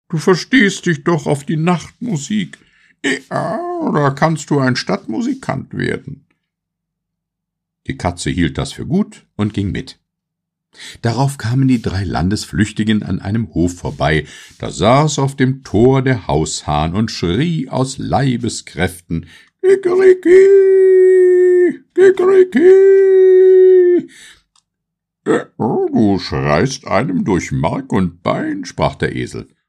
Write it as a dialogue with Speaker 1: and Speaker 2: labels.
Speaker 1: Du verstehst dich doch auf die Nachtmusik. Ja, da kannst du ein Stadtmusikant werden.« Die Katze hielt das für gut und ging mit. Darauf kamen die 3 Landesflüchtigen an einem Hof vorbei. Da saß auf dem Tor der Haushahn und schrie aus Leibeskräften: »Kikeriki, Kikeriki!« »Du schreist einem durch Mark und Bein«, sprach der Esel.